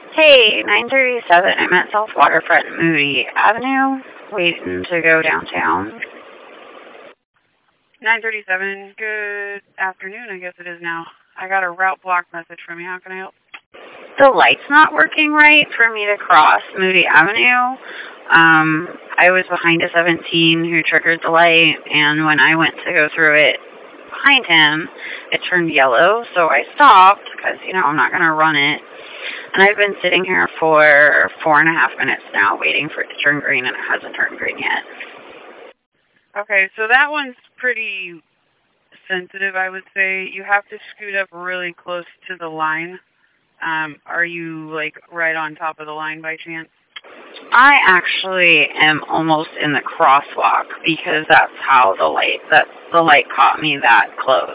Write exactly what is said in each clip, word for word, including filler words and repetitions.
Hey, nine thirty-seven. I'm at South Waterfront Moody Avenue, waiting to go downtown. nine thirty-seven. Good afternoon, I guess it is now. I got a route block message from you. How can I help? The light's not working right for me to cross Moody Avenue. Um, I was behind a seventeen who triggered the light, and when I went to go through it behind him, it turned yellow, so I stopped because, you know, I'm not going to run it. And I've been sitting here for four and a half minutes now waiting for it to turn green, and it hasn't turned green yet. Okay, so that one's pretty sensitive, I would say. You have to scoot up really close to the line. Um, are you, like, right on top of the line by chance? I actually am almost in the crosswalk because that's how the light, that the light caught me that close.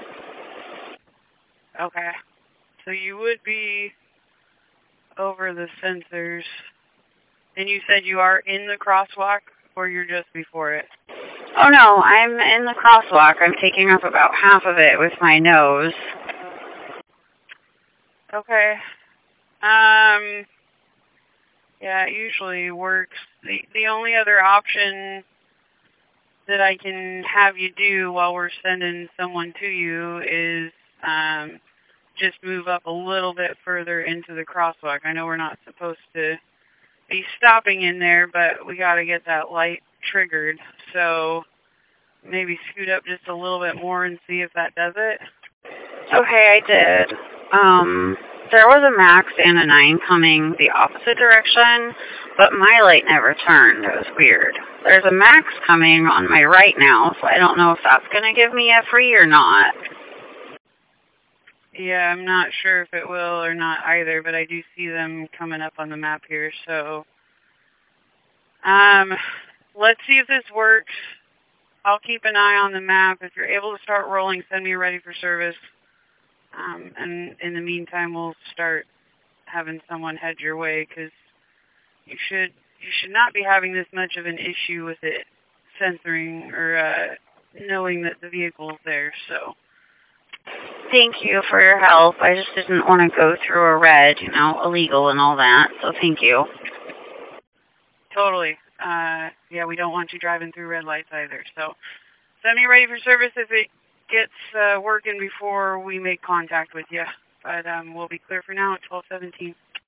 Okay. So you would be over the sensors. And you said you are in the crosswalk, or you're just before it? Oh, no, I'm in the crosswalk. I'm taking up about half of it with my nose. Okay. Um, yeah, it usually works. The, the only other option that I can have you do while we're sending someone to you is um, just move up a little bit further into the crosswalk. I know we're not supposed to be stopping in there, but we got to get that light triggered. So maybe scoot up just a little bit more and see if that does it. Okay, I did. Um, there was a Max and a nine coming the opposite direction, but my light never turned. It was weird. There's a Max coming on my right now, so I don't know if that's going to give me a free or not. Yeah, I'm not sure if it will or not either, but I do see them coming up on the map here, so um, let's see if this works. I'll keep an eye on the map. If you're able to start rolling, send me ready for service. Um, and in the meantime, we'll start having someone head your way, because you should you should not be having this much of an issue with it censoring or uh, knowing that the vehicle's there. So thank you for your help. I just didn't want to go through a red, you know, illegal and all that. So thank you. Totally. Uh, yeah, we don't want you driving through red lights either. So send me ready for service if it gets uh, working before we make contact with you. But um, we'll be clear for now at twelve seventeen.